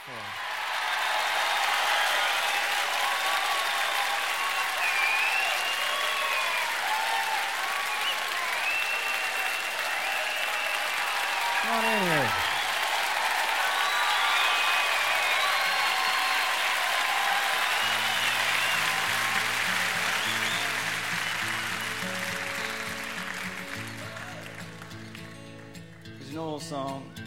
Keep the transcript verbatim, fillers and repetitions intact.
Wonderful. Come on in here. There's an old song.